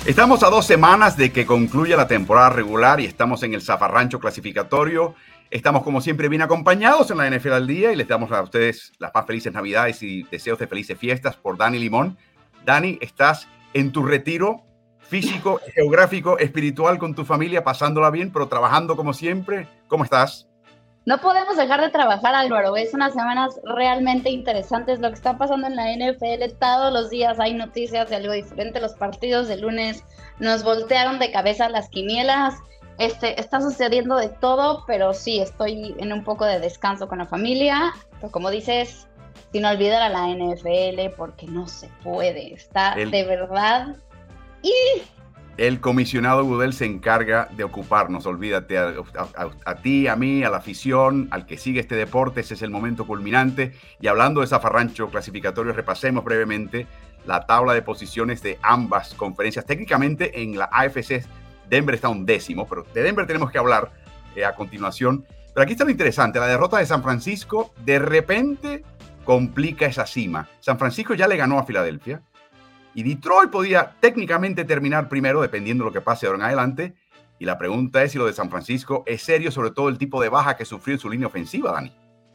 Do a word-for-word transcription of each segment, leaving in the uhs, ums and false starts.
Estamos a dos semanas de que concluya la temporada regular y estamos en el zafarrancho clasificatorio. Estamos, como siempre, bien acompañados en la N F L al día y les damos a ustedes las más felices Navidades y deseos de felices fiestas por Dani Limón. Dani, estás en tu retiro físico, geográfico, espiritual con tu familia, pasándola bien, pero trabajando como siempre. ¿Cómo estás? No podemos dejar de trabajar, Álvaro. Es unas semanas realmente interesantes lo que está pasando en la N F L. Todos los días hay noticias de algo diferente. Los partidos de lunes nos voltearon de cabeza las quinielas. Este, está sucediendo de todo, pero sí, estoy en un poco de descanso con la familia. Pero como dices, sin olvidar a la N F L, porque no se puede. Está El... de verdad... y El comisionado Goodell se encarga de ocuparnos, olvídate, a, a, a ti, a mí, a la afición, al que sigue este deporte. Ese es el momento culminante. Y hablando de zafarrancho clasificatorio, repasemos brevemente la tabla de posiciones de ambas conferencias. Técnicamente en la A F C Denver está un décimo, pero de Denver tenemos que hablar eh, a continuación. Pero aquí está lo interesante, la derrota de San Francisco de repente complica esa cima. San Francisco ya le ganó a Filadelfia. Y Detroit podía técnicamente terminar primero, dependiendo de lo que pase ahora en adelante. Y la pregunta es si lo de San Francisco es serio, sobre todo el tipo de baja que sufrió en su línea ofensiva, Dani.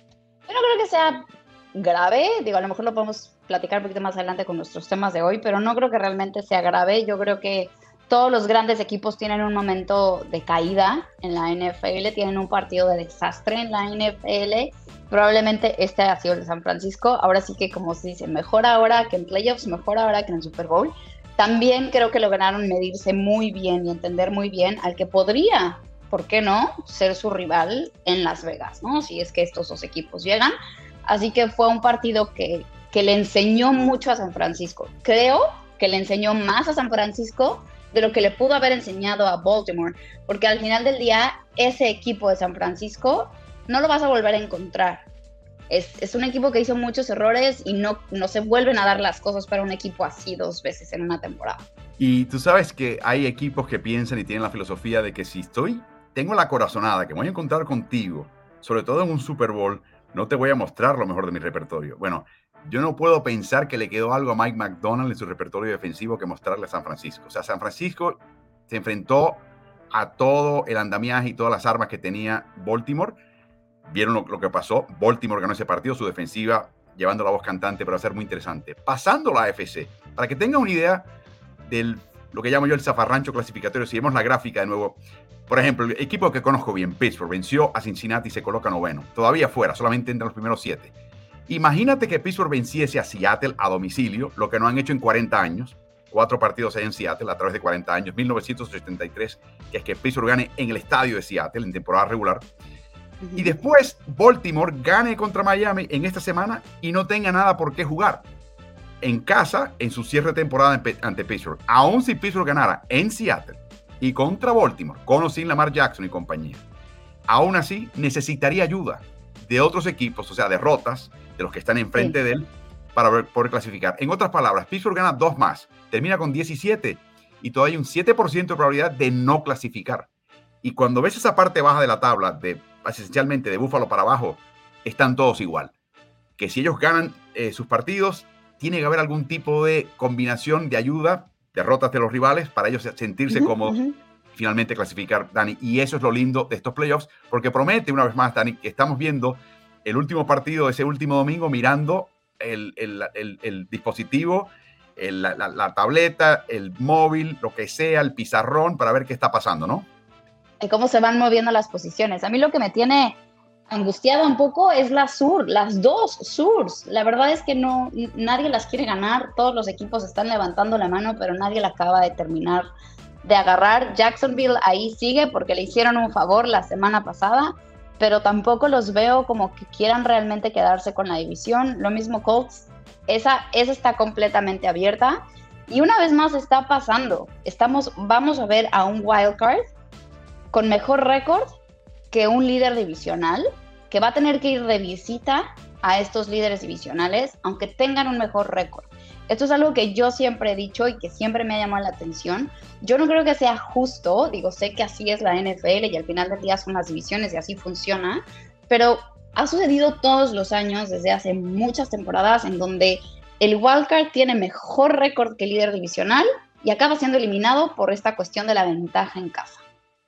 Yo no creo que sea grave. Digo, a lo mejor lo podemos platicar un poquito más adelante con nuestros temas de hoy, pero no creo que realmente sea grave. Yo creo que todos los grandes equipos tienen un momento de caída en la N F L, tienen un partido de desastre en la N F L. Probablemente este ha sido el de San Francisco. Ahora sí que, como se dice, mejor ahora que en playoffs, mejor ahora que en el Super Bowl. También creo que lograron medirse muy bien y entender muy bien al que podría, ¿por qué no?, ser su rival en Las Vegas, ¿no? Si es que estos dos equipos llegan. Así que fue un partido que, que le enseñó mucho a San Francisco. Creo que le enseñó más a San Francisco de lo que le pudo haber enseñado a Baltimore, porque al final del día, ese equipo de San Francisco no lo vas a volver a encontrar. Es, es un equipo que hizo muchos errores y no, no se vuelven a dar las cosas para un equipo así dos veces en una temporada. Y tú sabes que hay equipos que piensan y tienen la filosofía de que si estoy, tengo la corazonada que me voy a encontrar contigo, sobre todo en un Super Bowl, no te voy a mostrar lo mejor de mi repertorio. Bueno, yo no puedo pensar que le quedó algo a Mike McDonald en su repertorio defensivo que mostrarle a San Francisco. O sea, San Francisco se enfrentó a todo el andamiaje y todas las armas que tenía Baltimore. Vieron lo, lo que pasó. Baltimore ganó ese partido, su defensiva llevando la voz cantante, pero va a ser muy interesante. Pasando la A F C, para que tengan una idea de lo que llamo yo el zafarrancho clasificatorio, si vemos la gráfica de nuevo. Por ejemplo, el equipo que conozco bien, Pittsburgh, venció a Cincinnati y se coloca noveno. Todavía fuera, solamente entre los primeros siete. Imagínate que Pittsburgh venciese a Seattle a domicilio, lo que no han hecho en cuarenta años. Cuatro partidos hay en Seattle a través de cuarenta años. mil novecientos ochenta y tres, que es que Pittsburgh gane en el estadio de Seattle en temporada regular. Y después Baltimore gane contra Miami en esta semana y no tenga nada por qué jugar en casa en su cierre de temporada ante Pittsburgh. Aún si Pittsburgh ganara en Seattle y contra Baltimore, con o sin Lamar Jackson y compañía, aún así necesitaría ayuda de otros equipos, o sea, derrotas de los que están enfrente sí. de él para poder clasificar. En otras palabras, Pittsburgh gana dos más, termina con diecisiete y todavía hay un siete por ciento de probabilidad de no clasificar. Y cuando ves esa parte baja de la tabla, de esencialmente de Búfalo para abajo, están todos igual. Que si ellos ganan eh, sus partidos, tiene que haber algún tipo de combinación de ayuda, derrotas de los rivales, para ellos sentirse uh-huh, cómodos uh-huh. y finalmente clasificar, Dani. Y eso es lo lindo de estos playoffs, porque promete una vez más, Dani, que estamos viendo el último partido de ese último domingo, mirando el, el, el, el dispositivo, el, la, la tableta, el móvil, lo que sea, el pizarrón, para ver qué está pasando, ¿no? Y cómo se van moviendo las posiciones. A mí lo que me tiene angustiada un poco es la sur, las dos surs. La verdad es que no, nadie las quiere ganar. Todos los equipos están levantando la mano, pero nadie la acaba de terminar de agarrar. Jacksonville ahí sigue porque le hicieron un favor la semana pasada, pero tampoco los veo como que quieran realmente quedarse con la división. Lo mismo Colts. Esa, esa está completamente abierta. Y una vez más está pasando. Estamos, vamos a ver a un wild card con mejor récord que un líder divisional, que va a tener que ir de visita a estos líderes divisionales, aunque tengan un mejor récord. Esto es algo que yo siempre he dicho y que siempre me ha llamado la atención. Yo no creo que sea justo, digo, sé que así es la N F L y al final del día son las divisiones y así funciona, pero ha sucedido todos los años, desde hace muchas temporadas, en donde el wildcard tiene mejor récord que el líder divisional y acaba siendo eliminado por esta cuestión de la ventaja en casa.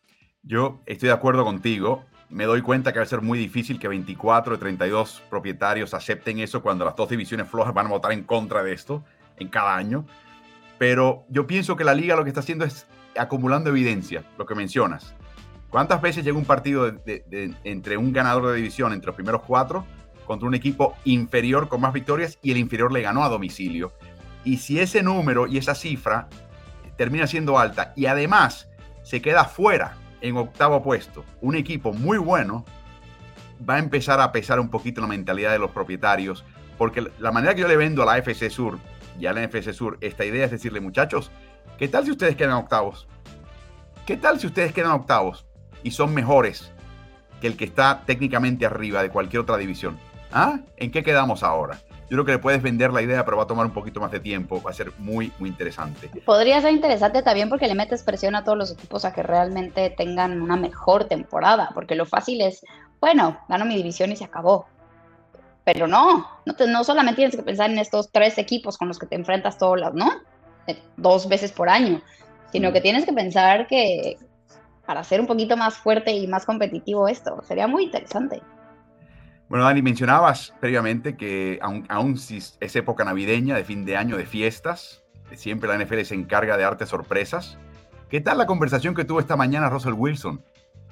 Yo estoy de acuerdo contigo. Me doy cuenta que va a ser muy difícil que veinticuatro de treinta y dos propietarios acepten eso cuando las dos divisiones flojas van a votar en contra de esto en cada año. Pero yo pienso que la liga lo que está haciendo es acumulando evidencia, lo que mencionas. ¿Cuántas veces llega un partido de, de, de, entre un ganador de división, entre los primeros cuatro, contra un equipo inferior con más victorias y el inferior le ganó a domicilio? Y si ese número y esa cifra termina siendo alta y además se queda fuera en octavo puesto, un equipo muy bueno, va a empezar a pesar un poquito la mentalidad de los propietarios, porque la manera que yo le vendo a la A F C Sur y a la N F C Sur esta idea es decirle, muchachos, ¿qué tal si ustedes quedan octavos? ¿Qué tal si ustedes quedan octavos y son mejores que el que está técnicamente arriba de cualquier otra división? ¿Ah? ¿En qué quedamos ahora? Yo creo que le puedes vender la idea, pero va a tomar un poquito más de tiempo. Va a ser muy, muy interesante. Podría ser interesante también porque le metes presión a todos los equipos a que realmente tengan una mejor temporada, porque lo fácil es, bueno, gano mi división y se acabó. Pero no, no, te, no solamente tienes que pensar en estos tres equipos con los que te enfrentas todos los, ¿no? Dos veces por año, sino que tienes que pensar que para ser un poquito más fuerte y más competitivo esto, sería muy interesante. Bueno, Dani, mencionabas previamente que aun, aun si es época navideña, de fin de año, de fiestas, siempre la N F L se encarga de darte sorpresas. ¿Qué tal la conversación que tuvo esta mañana Russell Wilson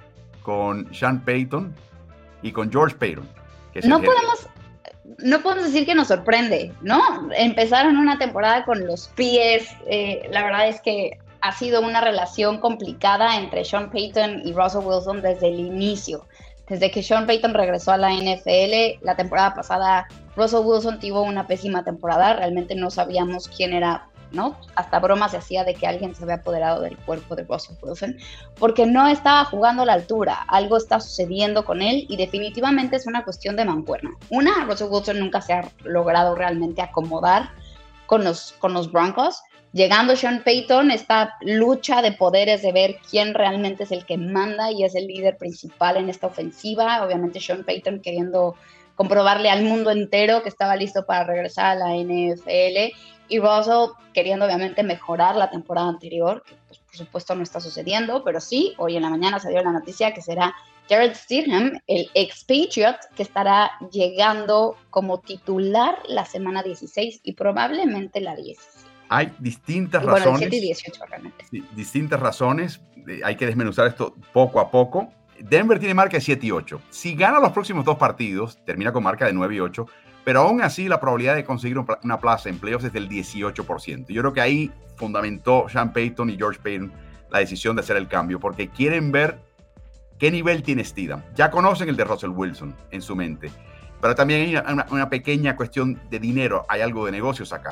con Sean Payton y con George Payton? Que es no podemos, no podemos decir que nos sorprende, ¿no? Empezaron una temporada con los pies, eh, la verdad es que ha sido una relación complicada entre Sean Payton y Russell Wilson desde el inicio. Desde que Sean Payton regresó a la N F L, la temporada pasada, Russell Wilson tuvo una pésima temporada. Realmente no sabíamos quién era, ¿no? Hasta broma se hacía de que alguien se había apoderado del cuerpo de Russell Wilson, porque no estaba jugando a la altura. Algo está sucediendo con él y definitivamente es una cuestión de mancuerna. Una, Russell Wilson nunca se ha logrado realmente acomodar con los, con los Broncos. Llegando Sean Payton, esta lucha de poderes de ver quién realmente es el que manda y es el líder principal en esta ofensiva. Obviamente Sean Payton queriendo comprobarle al mundo entero que estaba listo para regresar a la N F L y Russell queriendo obviamente mejorar la temporada anterior, que pues, por supuesto no está sucediendo, pero sí, hoy en la mañana salió la noticia que será Jarrett Stidham, el ex-Patriot, que estará llegando como titular la semana dieciséis y probablemente la diecisiete. Hay distintas bueno, razones. diecisiete y dieciocho realmente. Distintas razones. Hay que desmenuzar esto poco a poco. Denver tiene marca de siete y ocho. Si gana los próximos dos partidos, termina con marca de nueve y ocho. Pero aún así, la probabilidad de conseguir una plaza en playoffs es del dieciocho por ciento. Yo creo que ahí fundamentó Sean Payton y George Payton la decisión de hacer el cambio, porque quieren ver qué nivel tiene Stidham. Ya conocen el de Russell Wilson en su mente. Pero también hay una, una pequeña cuestión de dinero. Hay algo de negocios acá.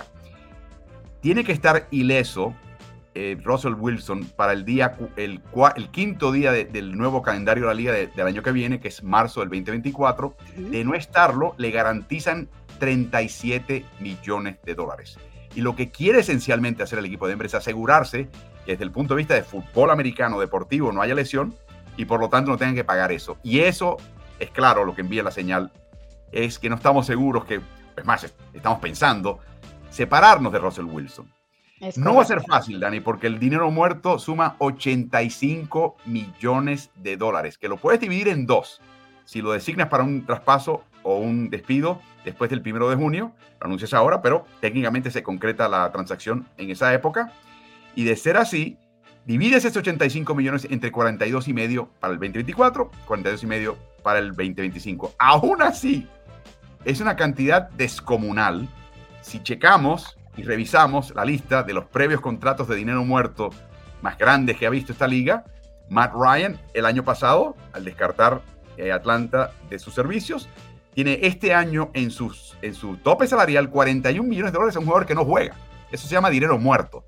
Tiene que estar ileso eh, Russell Wilson para el día el, el quinto día de, del nuevo calendario de la liga de, del año que viene, que es marzo del veinte veinticuatro. Uh-huh. De no estarlo, le garantizan treinta y siete millones de dólares. Y lo que quiere esencialmente hacer el equipo de Denver es asegurarse que desde el punto de vista de fútbol americano deportivo no haya lesión y por lo tanto no tengan que pagar eso. Y eso es claro, lo que envía la señal es que no estamos seguros que, es más, estamos pensando separarnos de Russell Wilson. No va a ser fácil, Dani, porque el dinero muerto suma ochenta y cinco millones de dólares, que lo puedes dividir en dos. Si lo designas para un traspaso o un despido después del primero de junio, lo anuncias ahora, pero técnicamente se concreta la transacción en esa época. Y de ser así, divides esos ochenta y cinco millones entre cuarenta y dos y medio para el veinte veinticuatro, cuarenta y dos y medio para el veinte veinticinco. Aún así, es una cantidad descomunal. Si checamos y revisamos la lista de los previos contratos de dinero muerto más grandes que ha visto esta liga, Matt Ryan el año pasado, al descartar eh, Atlanta de sus servicios, tiene este año en, sus, en su tope salarial cuarenta y un millones de dólares a un jugador que no juega. Eso se llama dinero muerto.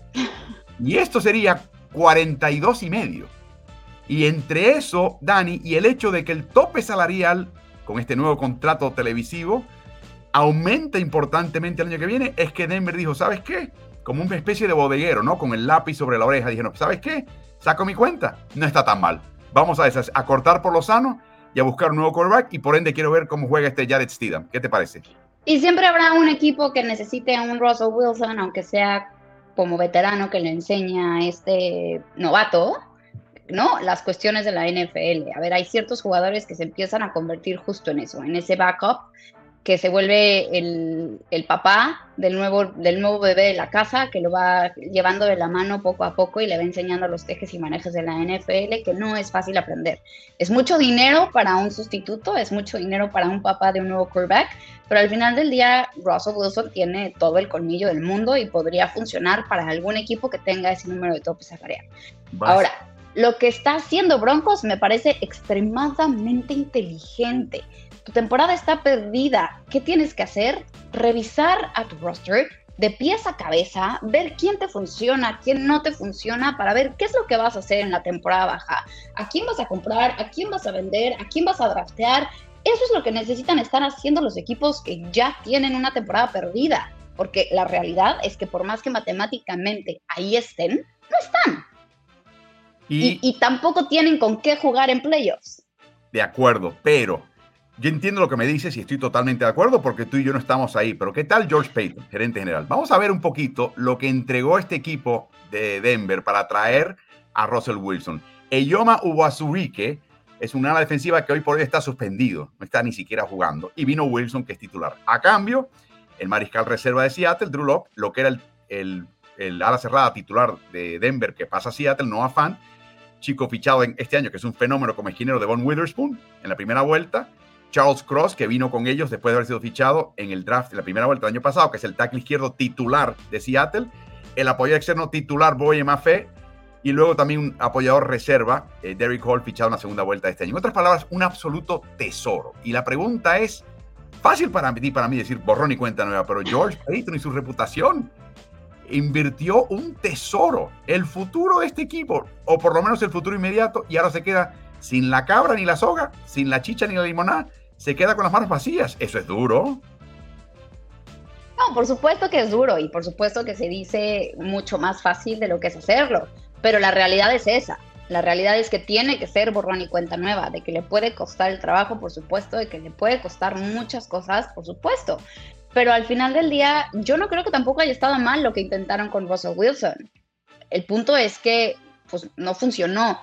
Y esto sería cuarenta y dos y medio. Y entre eso, Dani, y el hecho de que el tope salarial con este nuevo contrato televisivo aumenta importantemente el año que viene, es que Denver dijo, ¿sabes qué? Como una especie de bodeguero, ¿no? Con el lápiz sobre la oreja, dijeron, ¿sabes qué? Saco mi cuenta, no está tan mal. Vamos a, esas, a cortar por lo sano y a buscar un nuevo quarterback y por ende quiero ver cómo juega este Jarrett Stidham. ¿Qué te parece? Y siempre habrá un equipo que necesite a un Russell Wilson, aunque sea como veterano que le enseña a este novato, ¿no? Las cuestiones de la N F L. A ver, hay ciertos jugadores que se empiezan a convertir justo en eso, en ese backup, que se vuelve el, el papá del nuevo, del nuevo bebé de la casa, que lo va llevando de la mano poco a poco y le va enseñando los tejes y manejes de la N F L, que no es fácil aprender. Es mucho dinero para un sustituto, es mucho dinero para un papá de un nuevo quarterback, pero al final del día Russell Wilson tiene todo el colmillo del mundo y podría funcionar para algún equipo que tenga ese número de tope salarial. Vas. Ahora, lo que está haciendo Broncos me parece extremadamente inteligente. Tu temporada está perdida. ¿Qué tienes que hacer? Revisar a tu roster de pies a cabeza, ver quién te funciona, quién no te funciona, para ver qué es lo que vas a hacer en la temporada baja. ¿A quién vas a comprar? ¿A quién vas a vender? ¿A quién vas a draftear? Eso es lo que necesitan estar haciendo los equipos que ya tienen una temporada perdida. Porque la realidad es que por más que matemáticamente ahí estén, no están. Y, y, y tampoco tienen con qué jugar en playoffs. De acuerdo, pero yo entiendo lo que me dices y estoy totalmente de acuerdo porque tú y yo no estamos ahí. Pero ¿qué tal George Paton, gerente general? Vamos a ver un poquito lo que entregó este equipo de Denver para traer a Russell Wilson. Eyoma Uwazurike es un ala defensiva que hoy por hoy está suspendido, no está ni siquiera jugando. Y vino Wilson, que es titular. A cambio, el mariscal reserva de Seattle, Drew Lock, lo que era el, el, el ala cerrada titular de Denver que pasa a Seattle, Noah Fant, chico fichado en este año, que es un fenómeno como esquinero de Von Witherspoon en la primera vuelta. Charles Cross, que vino con ellos después de haber sido fichado en el draft de la primera vuelta del año pasado, que es el tackle izquierdo titular de Seattle. El apoyador externo titular, Boye Mafe. Y luego también un apoyador reserva, eh, Derrick Hall, fichado en la segunda vuelta de este año. En otras palabras, un absoluto tesoro. Y la pregunta es, fácil para mí, para mí decir borrón y cuenta nueva, pero George Paton y su reputación invirtió un tesoro, el futuro de este equipo, o por lo menos el futuro inmediato, y ahora se queda sin la cabra ni la soga, sin la chicha ni la limonada, se queda con las manos vacías. Eso es duro. No, por supuesto que es duro y por supuesto que se dice mucho más fácil de lo que es hacerlo, pero la realidad es esa. La realidad es que tiene que ser borrón y cuenta nueva, de que le puede costar el trabajo, por supuesto, de que le puede costar muchas cosas, por supuesto. Pero al final del día, yo no creo que tampoco haya estado mal lo que intentaron con Russell Wilson. El punto es que pues, no funcionó.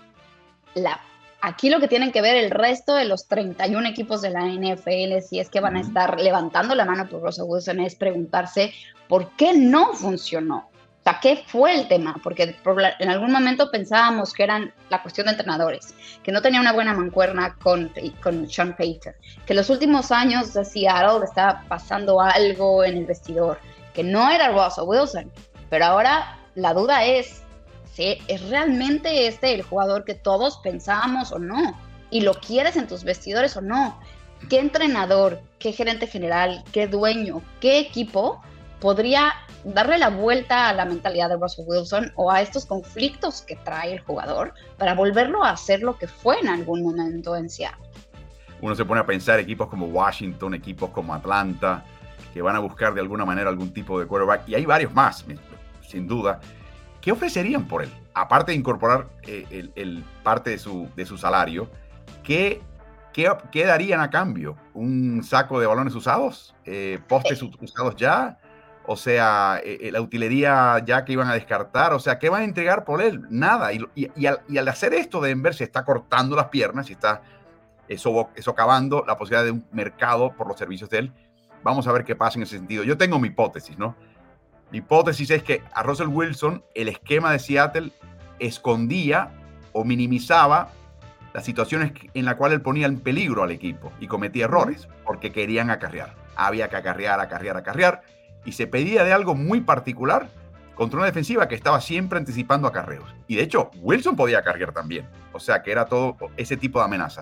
La, aquí lo que tienen que ver el resto de los treinta y uno equipos de la N F L, si es que van a estar levantando la mano por Russell Wilson, es preguntarse por qué no funcionó. O sea, ¿qué fue el tema? Porque en algún momento pensábamos que eran la cuestión de entrenadores, que no tenía una buena mancuerna con, con Sean Payton, que los últimos años de Seattle estaba pasando algo en el vestidor, que no era Russell Wilson. Pero ahora la duda es, ¿sí? ¿Es realmente este el jugador que todos pensábamos o no? ¿Y lo quieres en tus vestidores o no? ¿Qué entrenador, qué gerente general, qué dueño, qué equipo podría darle la vuelta a la mentalidad de Russell Wilson o a estos conflictos que trae el jugador para volverlo a hacer lo que fue en algún momento en Seattle? Uno se pone a pensar equipos como Washington, equipos como Atlanta, que van a buscar de alguna manera algún tipo de quarterback, y hay varios más, sin duda. ¿Qué ofrecerían por él? Aparte de incorporar eh, el, el parte de su, de su salario, ¿qué, qué, ¿qué darían a cambio? ¿Un saco de balones usados? Eh, ¿Postes usados ya? O sea, eh, la utilería ya que iban a descartar. O sea, ¿qué van a entregar por él? Nada. Y, y, y, al, y al hacer esto, Denver se está cortando las piernas y está eso, socavando la posibilidad de un mercado por los servicios de él. Vamos a ver qué pasa en ese sentido. Yo tengo mi hipótesis, ¿no? Mi hipótesis es que a Russell Wilson el esquema de Seattle escondía o minimizaba las situaciones en las cuales él ponía en peligro al equipo y cometía errores porque querían acarrear. Había que acarrear, acarrear, acarrear. Y se pedía de algo muy particular contra una defensiva que estaba siempre anticipando acarreos. Y de hecho, Wilson podía acarrear también. O sea, que era todo ese tipo de amenaza.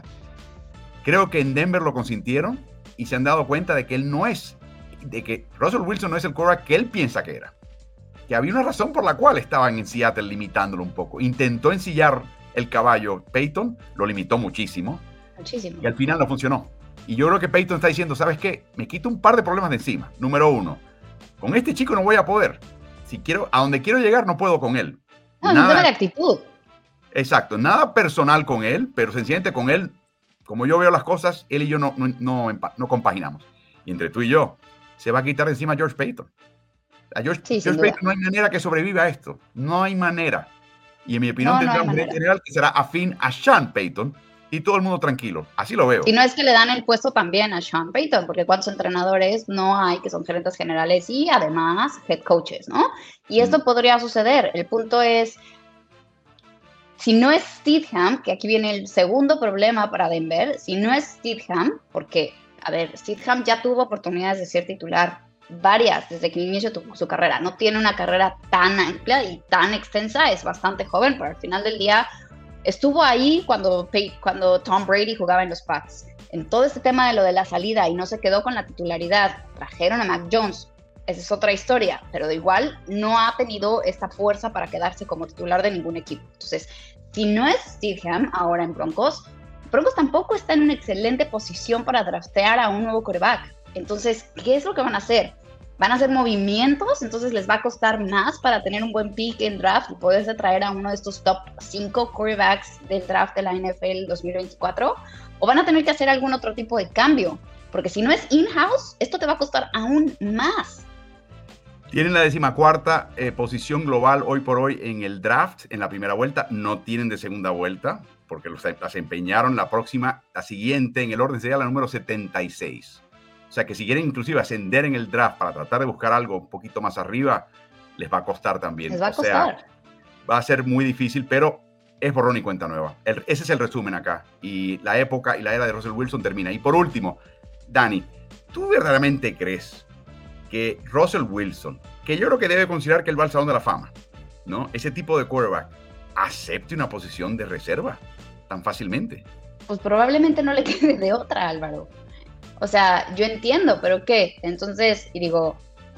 Creo que en Denver lo consintieron y se han dado cuenta de que él no es, de que Russell Wilson no es el quarterback que él piensa que era. Que había una razón por la cual estaban en Seattle limitándolo un poco. Intentó ensillar el caballo Payton, lo limitó muchísimo. Muchísimo. Y al final no funcionó. Y yo creo que Payton está diciendo, ¿sabes qué? Me quito un par de problemas de encima. Número uno, con este chico no voy a poder. Si quiero, a donde quiero llegar no puedo con él. No, nada, no tiene actitud. Exacto, nada personal con él, pero sencillamente con él, como yo veo las cosas, él y yo no, no, no, no compaginamos. Y entre tú y yo, se va a quitar de encima George Paton. A George, Sí, George Paton no hay manera que sobreviva a esto. No hay manera. Y en mi opinión no, tendrá no un gerente general que será afín a Sean Payton y todo el mundo tranquilo. Así lo veo. Y no es que le dan el puesto también a Sean Payton, porque cuántos entrenadores no hay que son gerentes generales y además head coaches, ¿no? Y esto mm. podría suceder. El punto es, si no es Stidham, que aquí viene el segundo problema para Denver, si no es Stidham, porque, a ver, Stidham ya tuvo oportunidades de ser titular, varias, desde que inició tu, su carrera. No tiene una carrera tan amplia y tan extensa, es bastante joven, pero al final del día estuvo ahí cuando, cuando Tom Brady jugaba en los Pats. En todo este tema de lo de la salida y no se quedó con la titularidad, trajeron a Mac Jones. Esa es otra historia, pero de igual no ha tenido esta fuerza para quedarse como titular de ningún equipo. Entonces, si no es Stidham ahora en Broncos, Broncos tampoco está en una excelente posición para draftear a un nuevo quarterback. Entonces, ¿qué es lo que van a hacer? ¿Van a hacer movimientos? Entonces les va a costar más para tener un buen pick en draft y poderse traer a uno de estos top cinco quarterbacks del draft de la N F L dos mil veinticuatro. ¿O van a tener que hacer algún otro tipo de cambio? Porque si no es in-house, esto te va a costar aún más. Tienen la decimacuarta eh, posición global hoy por hoy en el draft, en la primera vuelta. No tienen de segunda vuelta, porque los, las empeñaron. La próxima, la siguiente en el orden sería la número setenta y seis. O sea que si quieren inclusive ascender en el draft para tratar de buscar algo un poquito más arriba, les va a costar también. Les va a costar. O sea, va a ser muy difícil, pero es borrón y cuenta nueva. El, ese es el resumen acá. Y la época y la era de Russell Wilson termina. Y por último, Dani, ¿tú verdaderamente crees que Russell Wilson, que yo creo que debe considerar que él va al Salón de la Fama, ¿no? Ese tipo de quarterback, acepte una posición de reserva tan fácilmente? Pues probablemente no le quede de otra, Álvaro. O sea, yo entiendo, pero ¿qué? Entonces, y digo,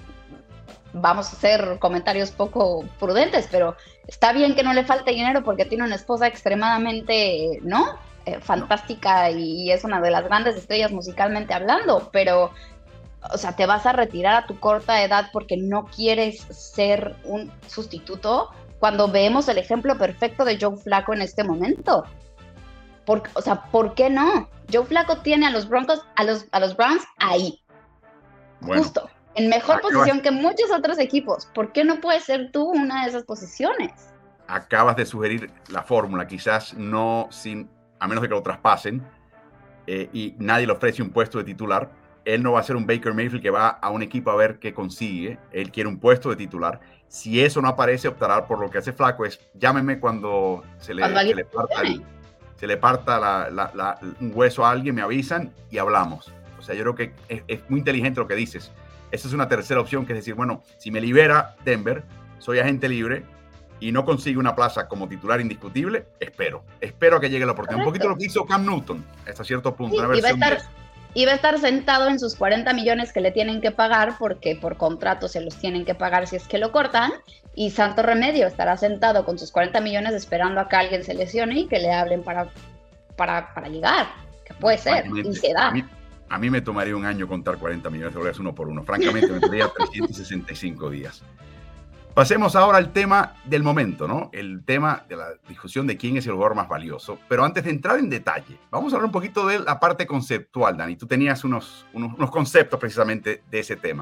vamos a hacer comentarios poco prudentes, pero está bien que no le falte dinero porque tiene una esposa extremadamente, ¿no? Eh, fantástica y es una de las grandes estrellas musicalmente hablando, pero, o sea, te vas a retirar a tu corta edad porque no quieres ser un sustituto cuando vemos el ejemplo perfecto de Joe Flacco en este momento. Por, o sea, ¿por qué no? Joe Flacco tiene a los Broncos, a los, a los Browns ahí, bueno, justo, en mejor acabas, posición que muchos otros equipos. ¿Por qué no puedes ser tú una de esas posiciones? Acabas de sugerir la fórmula, quizás no sin, a menos de que lo traspasen eh, y nadie le ofrece un puesto de titular. Él no va a ser un Baker Mayfield que va a un equipo a ver qué consigue. Él quiere un puesto de titular. Si eso no aparece, optará por lo que hace Flacco, es llámeme cuando se le, cuando se le parta el... se le parta la, la, la, un hueso a alguien, me avisan y hablamos. O sea, yo creo que es, es muy inteligente lo que dices. Esa es una tercera opción, que es decir, bueno, si me libera Denver, soy agente libre y no consigo una plaza como titular indiscutible, espero. Espero a que llegue la oportunidad. Correcto. Un poquito lo que hizo Cam Newton, hasta cierto punto. Sí, una versión iba, a estar, iba a estar sentado en sus cuarenta millones que le tienen que pagar, porque por contrato se los tienen que pagar si es que lo cortan. Y santo remedio, estará sentado con sus cuarenta millones esperando a que alguien se lesione y que le hablen para, para, para llegar, que puede ser, y se da. A mí, a mí me tomaría un año contar cuarenta millones de dólares uno por uno. Francamente, me tomaría trescientos sesenta y cinco días. Pasemos ahora al tema del momento, ¿no? El tema de la discusión de quién es el jugador más valioso. Pero antes de entrar en detalle, vamos a hablar un poquito de la parte conceptual, Dani. Tú tenías unos, unos, unos conceptos precisamente de ese tema.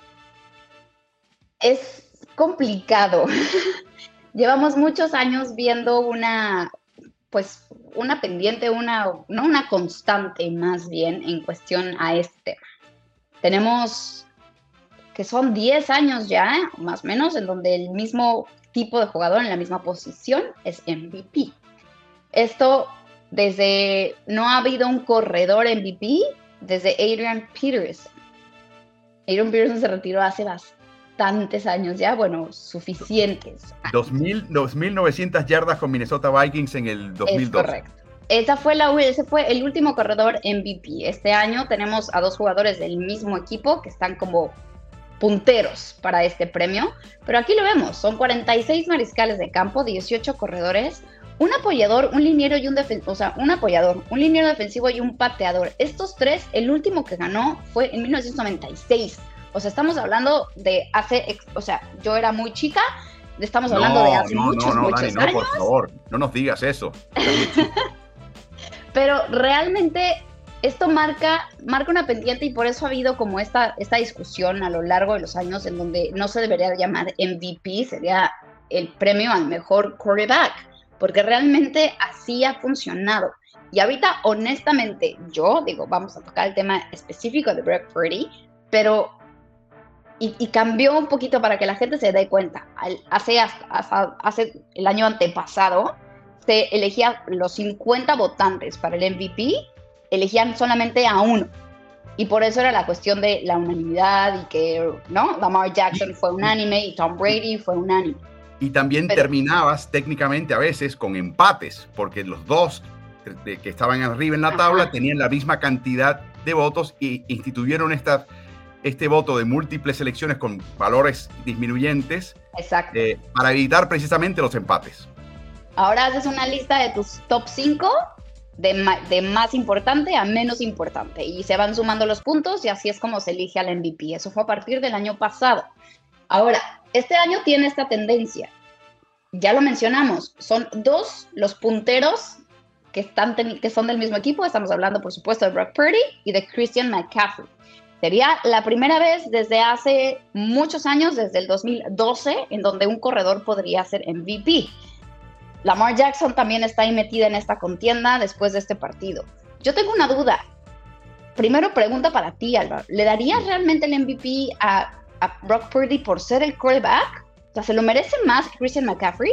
Es complicado. Llevamos muchos años viendo una, pues, una pendiente, una, no una constante más bien en cuestión a este tema. Tenemos que son diez años ya, más o menos, en donde el mismo tipo de jugador en la misma posición es M V P. Esto desde, no ha habido un corredor M V P desde Adrian Peterson. Adrian Peterson se retiró hace bastantes años ya, bueno, suficientes. dos mil novecientas yardas con Minnesota Vikings en el dos mil dos. Es correcto. Esa fue la, ese fue el último corredor M V P. Este año tenemos a dos jugadores del mismo equipo que están como punteros para este premio, pero aquí lo vemos, son cuarenta y seis mariscales de campo, dieciocho corredores, un apoyador, un liniero y un defensivo, o sea, un apoyador, un liniero defensivo y un pateador. Estos tres, el último que ganó fue en mil novecientos noventa y seis. O sea, estamos hablando de hace, o sea, yo era muy chica, estamos hablando no, de hace no, muchos, no, no, muchos Dani, años. No, por favor, no nos digas eso. Pero realmente esto marca, marca una pendiente y por eso ha habido como esta, esta discusión a lo largo de los años en donde no se debería llamar M V P, sería el premio al mejor quarterback, porque realmente así ha funcionado. Y ahorita, honestamente, yo digo, vamos a tocar el tema específico de Brock Purdy, pero y, y cambió un poquito para que la gente se dé cuenta. Hace, hace, hace el año antepasado se elegía los cincuenta votantes para el M V P, elegían solamente a uno. Y por eso era la cuestión de la unanimidad y que, ¿no? Lamar Jackson fue unánime y Tom Brady fue unánime. Y también Pero, terminabas técnicamente a veces con empates, porque los dos de, que estaban arriba en la tabla ajá. tenían la misma cantidad de votos y instituyeron esta, este voto de múltiples elecciones con valores disminuyentes Exacto. Eh, para evitar precisamente los empates. Ahora haces una lista de tus top cinco de, ma de más importante a menos importante y se van sumando los puntos y así es como se elige al M V P. Eso fue a partir del año pasado. Ahora, este año tiene esta tendencia. Ya lo mencionamos, son dos los punteros que, están que son del mismo equipo. Estamos hablando, por supuesto, de Brock Purdy y de Christian McCaffrey. Sería la primera vez desde hace muchos años, desde el dos mil doce, en donde un corredor podría ser M V P. Lamar Jackson también está ahí metida en esta contienda después de este partido. Yo tengo una duda. Primero, pregunta para ti, Álvaro. ¿Le darías realmente el M V P a, a Brock Purdy por ser el quarterback? O sea, ¿se lo merece más que Christian McCaffrey?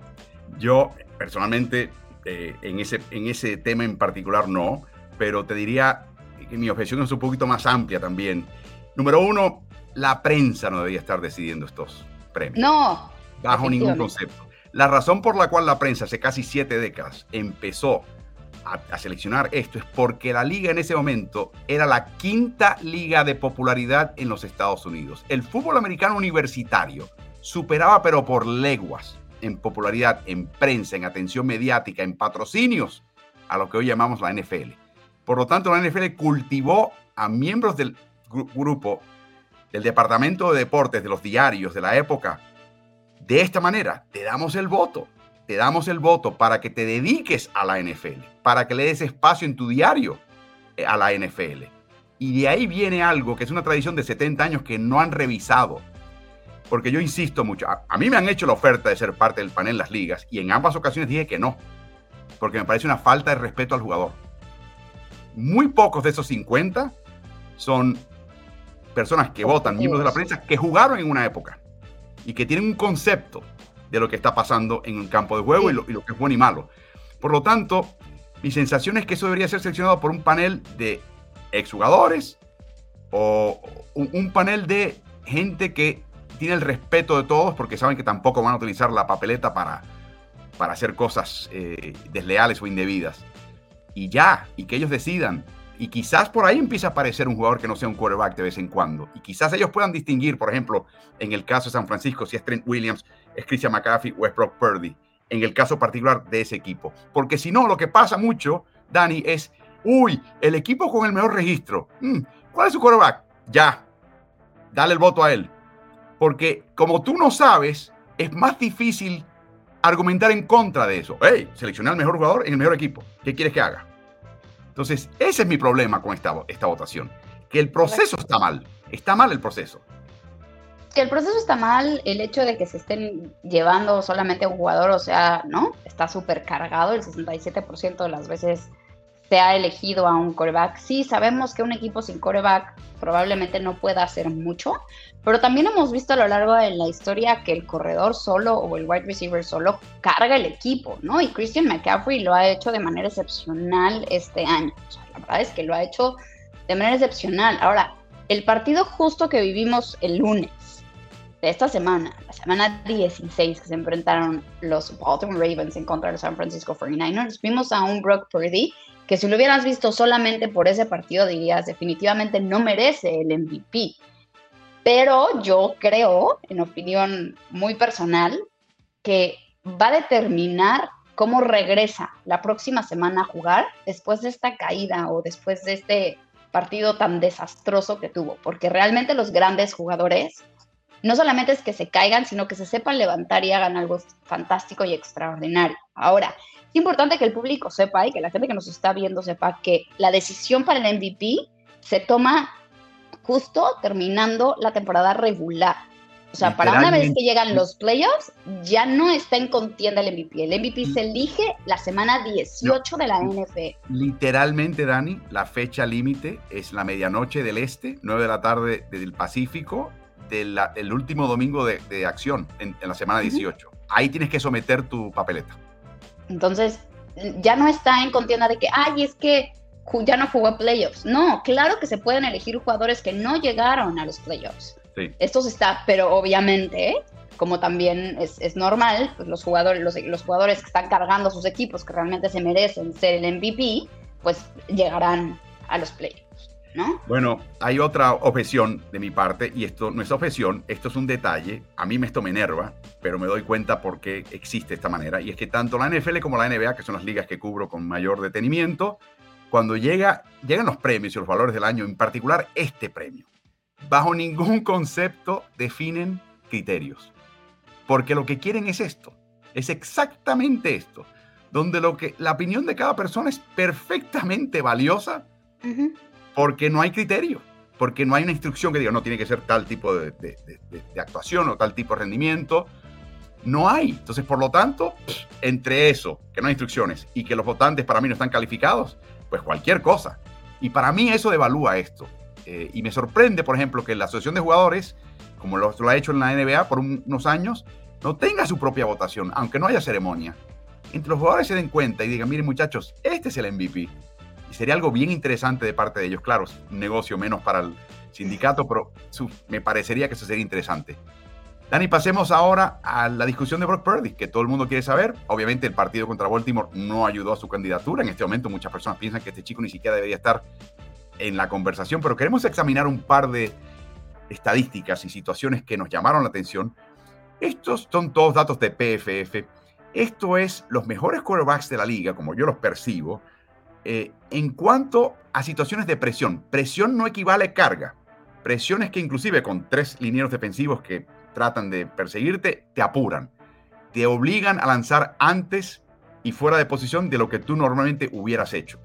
Yo, personalmente, eh, en, ese, en ese tema en particular no, pero te diría que mi objeción es un poquito más amplia también. Número uno, la prensa no debería estar decidiendo estos premios. No. Bajo ningún concepto. La razón por la cual la prensa hace casi siete décadas empezó a, a seleccionar esto es porque la liga en ese momento era la quinta liga de popularidad en los Estados Unidos. El fútbol americano universitario superaba pero por leguas en popularidad, en prensa, en atención mediática, en patrocinios a lo que hoy llamamos la N F L. Por lo tanto, la N F L cultivó a miembros del gru- grupo del departamento de deportes de los diarios de la época. De esta manera, te damos el voto, te damos el voto para que te dediques a la N F L, para que le des espacio en tu diario a la N F L. Y de ahí viene algo que es una tradición de setenta años que no han revisado. Porque yo insisto mucho, a, a mí me han hecho la oferta de ser parte del panel en las ligas y en ambas ocasiones dije que no, porque me parece una falta de respeto al jugador. Muy pocos de esos cincuenta son personas que votan, miembros de la prensa, que jugaron en una época y que tienen un concepto de lo que está pasando en un campo de juego sí. y, lo, y lo que es bueno y malo. Por lo tanto, mi sensación es que eso debería ser seleccionado por un panel de exjugadores o un, un panel de gente que tiene el respeto de todos porque saben que tampoco van a utilizar la papeleta para, para hacer cosas eh, desleales o indebidas. Y ya, y que ellos decidan. Y quizás por ahí empiece a aparecer un jugador que no sea un quarterback de vez en cuando. Y quizás ellos puedan distinguir, por ejemplo, en el caso de San Francisco, si es Trent Williams, es Christian McCaffrey o es Brock Purdy, en el caso particular de ese equipo. Porque si no, lo que pasa mucho, Dani, es, uy, el equipo con el mejor registro. Hmm, ¿cuál es su quarterback? Ya, dale el voto a él. Porque como tú no sabes, es más difícil argumentar en contra de eso. Hey, seleccioné al mejor jugador en el mejor equipo. ¿Qué quieres que haga? Entonces, ese es mi problema con esta, esta votación. Que el proceso está mal. Está mal el proceso. Que el proceso está mal, el hecho de que se estén llevando solamente a un jugador, o sea, ¿no? Está súper cargado, el sesenta y siete por ciento de las veces se ha elegido a un quarterback. Sí, sabemos que un equipo sin quarterback probablemente no pueda hacer mucho, pero también hemos visto a lo largo de la historia que el corredor solo o el wide receiver solo carga el equipo, ¿no? Y Christian McCaffrey lo ha hecho de manera excepcional este año. O sea, la verdad es que lo ha hecho de manera excepcional. Ahora, el partido justo que vivimos el lunes de esta semana, la semana dieciséis, que se enfrentaron los Baltimore Ravens en contra de los San Francisco cuarenta y nueve ers, vimos a un Brock Purdy que si lo hubieras visto solamente por ese partido dirías definitivamente no merece el M V P. Pero yo creo, en opinión muy personal, que va a determinar cómo regresa la próxima semana a jugar después de esta caída o después de este partido tan desastroso que tuvo. Porque realmente los grandes jugadores no solamente es que se caigan, sino que se sepan levantar y hagan algo fantástico y extraordinario. Ahora, importante que el público sepa y que la gente que nos está viendo sepa que la decisión para el M V P se toma justo terminando la temporada regular. O sea, para una vez que llegan los playoffs, ya no está en contienda el M V P. El M V P se elige la semana dieciocho no, de la N F L. Literalmente, Dani, la fecha límite es la medianoche del este, nueve de la tarde del Pacífico, del el último domingo de, de acción en, en la semana dieciocho. Uh-huh. Ahí tienes que someter tu papeleta. Entonces, ya no está en contienda de que, ay, es que ya no jugó playoffs. No, claro que se pueden elegir jugadores que no llegaron a los playoffs. Sí. Esto se está, pero obviamente, ¿eh? Como también es, es normal, pues los jugadores, los, los jugadores que están cargando sus equipos, que realmente se merecen ser el M V P, pues llegarán a los playoffs, ¿no? Bueno, hay otra objeción de mi parte, y esto no es objeción, esto es un detalle. A mí esto me enerva, pero me doy cuenta por qué existe esta manera, y es que tanto la N F L como la N B A, que son las ligas que cubro con mayor detenimiento, cuando llega, llegan los premios y los valores del año, en particular este premio, bajo ningún concepto definen criterios. Porque lo que quieren es esto, es exactamente esto, donde lo que, la opinión de cada persona es perfectamente valiosa, uh-huh. porque no hay criterio, porque no hay una instrucción que diga, no, tiene que ser tal tipo de, de, de, de actuación o tal tipo de rendimiento. No hay. Entonces, por lo tanto, entre eso, que no hay instrucciones, y que los votantes para mí no están calificados, pues cualquier cosa. Y para mí eso devalúa esto. Eh, y me sorprende, por ejemplo, que la Asociación de Jugadores, como lo, lo ha hecho en la N B A por un, unos años, no tenga su propia votación, aunque no haya ceremonia. Entre los jugadores se den cuenta y digan, miren muchachos, este es el M V P. Y sería algo bien interesante de parte de ellos. Claro, es un negocio menos para el sindicato, pero su, me parecería que eso sería interesante. Dani, pasemos ahora a la discusión de Brock Purdy, que todo el mundo quiere saber. Obviamente el partido contra Baltimore no ayudó a su candidatura. En este momento muchas personas piensan que este chico ni siquiera debería estar en la conversación, pero queremos examinar un par de estadísticas y situaciones que nos llamaron la atención. Estos son todos datos de P F F. Esto es los mejores quarterbacks de la liga, como yo los percibo, eh, en cuanto a situaciones de presión. Presión no equivale a carga. Presión es que inclusive con tres linieros defensivos que tratan de perseguirte, te apuran. Te obligan a lanzar antes y fuera de posición de lo que tú normalmente hubieras hecho.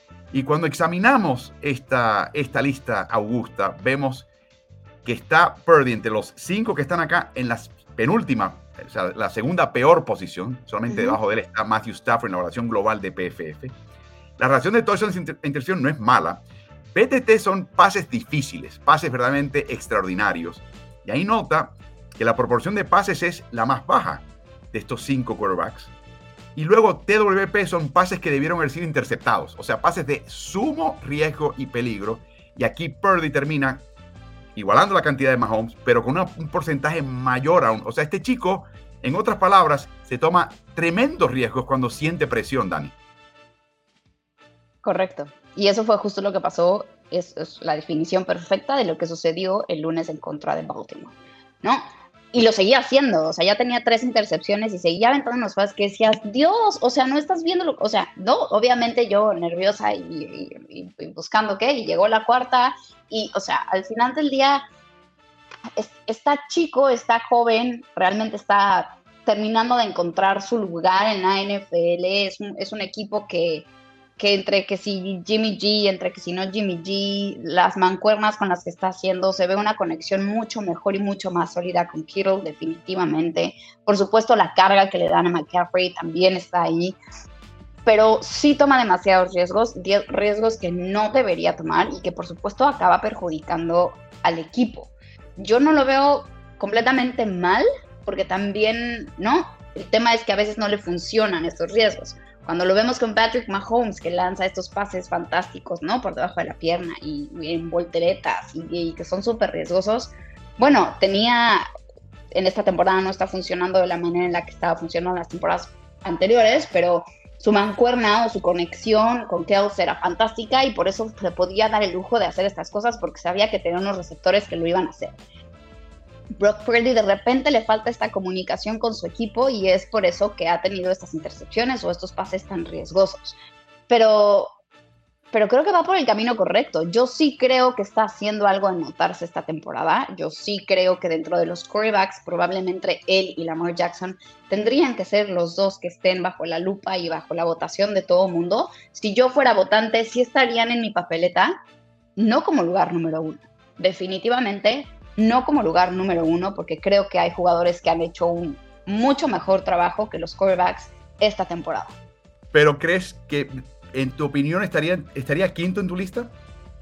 Y cuando examinamos esta, esta lista augusta, vemos que está Purdy entre los cinco que están acá en la penúltima, o sea, la segunda peor posición. Solamente uh-huh. debajo de él está Matthew Stafford en la evaluación global de P F F. La relación de touchdowns e intercepción no es mala. P T T son pases difíciles, pases verdaderamente extraordinarios. Y ahí nota que la proporción de pases es la más baja de estos cinco quarterbacks. Y luego T W P son pases que debieron haber sido interceptados, o sea, pases de sumo riesgo y peligro. Y aquí Purdy termina igualando la cantidad de Mahomes, pero con una, un porcentaje mayor aún. O sea, este chico, en otras palabras, se toma tremendos riesgos cuando siente presión, Dani. Correcto. Y eso fue justo lo que pasó, es, es la definición perfecta de lo que sucedió el lunes en contra de Baltimore, ¿no? Y lo seguía haciendo, o sea, ya tenía tres intercepciones y seguía aventando unos pases que decías, Dios, o sea, no estás viendo, lo, o sea, no, obviamente yo nerviosa y, y, y buscando qué, y llegó la cuarta, y, o sea, al final del día, es, está chico, está joven, realmente está terminando de encontrar su lugar en la N F L, es un, es un equipo que, que entre que si Jimmy G, entre que si no Jimmy G, las mancuernas con las que está haciendo, se ve una conexión mucho mejor y mucho más sólida con Kittle, definitivamente. Por supuesto, la carga que le dan a McCaffrey también está ahí, pero sí toma demasiados riesgos, riesgos que no debería tomar y que por supuesto acaba perjudicando al equipo. Yo no lo veo completamente mal, porque también, ¿no? El tema es que a veces no le funcionan estos riesgos. Cuando lo vemos con Patrick Mahomes, que lanza estos pases fantásticos, ¿no? Por debajo de la pierna y, y en volteretas y, y que son súper riesgosos. Bueno, tenía, en esta temporada no está funcionando de la manera en la que estaba funcionando las temporadas anteriores, pero su mancuerna o su conexión con Kelce era fantástica y por eso se podía dar el lujo de hacer estas cosas porque sabía que tenía unos receptores que lo iban a hacer. Brock Purdy de repente le falta esta comunicación con su equipo y es por eso que ha tenido estas intercepciones o estos pases tan riesgosos. Pero pero creo que va por el camino correcto. Yo sí creo que está haciendo algo en notarse esta temporada. Yo sí creo que dentro de los quarterbacks, probablemente él y Lamar Jackson tendrían que ser los dos que estén bajo la lupa y bajo la votación de todo mundo. Si yo fuera votante, sí estarían en mi papeleta, no como lugar número uno. Definitivamente no como lugar número uno, porque creo que hay jugadores que han hecho un mucho mejor trabajo que los quarterbacks esta temporada. ¿Pero crees que, en tu opinión, estaría, estaría quinto en tu lista?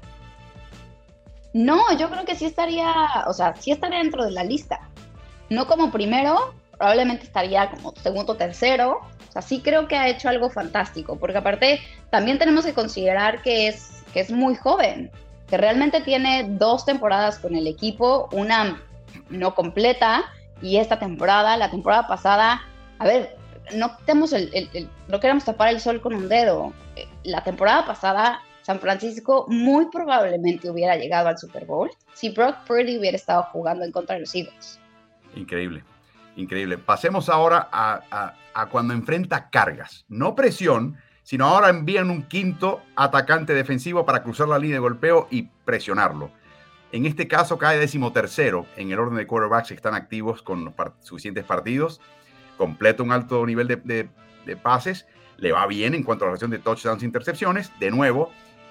No, yo creo que sí estaría, o sea, sí estaría dentro de la lista. No como primero, probablemente estaría como segundo o tercero. O sea, sí creo que ha hecho algo fantástico, porque aparte también tenemos que considerar que es, que es muy joven, que realmente tiene dos temporadas con el equipo, una no completa, y esta temporada, la temporada pasada, a ver, no, tenemos el, el, el, no queremos tapar el sol con un dedo. La temporada pasada, San Francisco muy probablemente hubiera llegado al Super Bowl si Brock Purdy hubiera estado jugando en contra de los Eagles. Increíble, increíble. Pasemos ahora a, a, a cuando enfrenta cargas. No presión, sino ahora envían un quinto atacante defensivo para cruzar la línea de golpeo y presionarlo. En este caso cae decimotercero en el orden de quarterbacks que están activos con los part- suficientes partidos. Completa un alto nivel de, de, de pases. Le va bien en cuanto a la relación de touchdowns e intercepciones. De nuevo,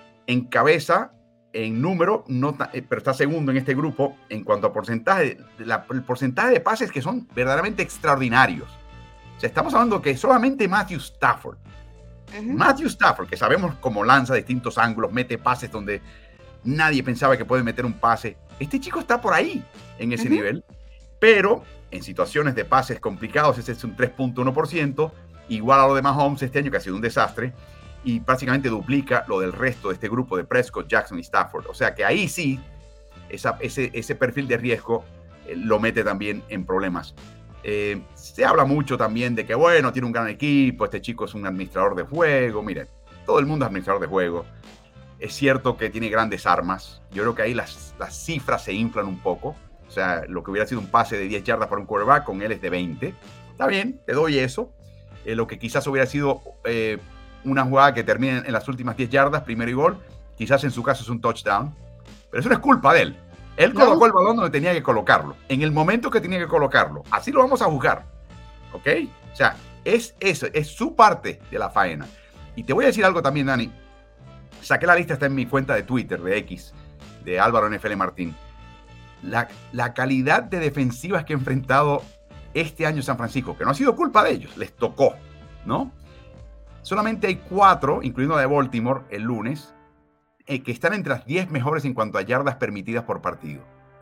encabeza en número, no ta, pero está segundo en este grupo en cuanto a porcentaje. La, el porcentaje de pases que son verdaderamente extraordinarios. O sea, estamos hablando que solamente Matthew Stafford, uh-huh. Matthew Stafford, que sabemos cómo lanza distintos ángulos, mete pases donde nadie pensaba que puede meter un pase. Este chico está por ahí, en ese uh-huh. nivel, pero en situaciones de pases complicados, ese es un tres punto uno por ciento, igual a lo de Mahomes este año, que ha sido un desastre, y prácticamente duplica lo del resto de este grupo de Prescott, Jackson y Stafford. O sea que ahí sí, esa, ese, ese perfil de riesgo eh, lo mete también en problemas. Eh, se habla mucho también de que, bueno, tiene un gran equipo, este chico es un administrador de juego. Miren, todo el mundo es administrador de juego. Es cierto que tiene grandes armas. Yo creo que ahí las, las cifras se inflan un poco. O sea, lo que hubiera sido un pase de diez yardas para un quarterback, con él es de veinte. Está bien, te doy eso. Eh, lo que quizás hubiera sido eh, una jugada que termine en las últimas diez yardas, primero y gol, quizás en su caso es un touchdown. Pero eso no es culpa de él. Él no. colocó el balón donde tenía que colocarlo, en el momento que tenía que colocarlo. Así lo vamos a juzgar. ¿Ok? O sea, es eso, es su parte de la faena. Y te voy a decir algo también, Dani. Saqué la lista, está en mi cuenta de Twitter, de X, de Álvaro N F L Martín. La, la calidad de defensivas que ha enfrentado este año San Francisco, que no ha sido culpa de ellos, les tocó, ¿no? Solamente hay cuatro, incluyendo la de Baltimore el lunes, eh, que están entre las diez mejores en cuanto a yardas permitidas por partido.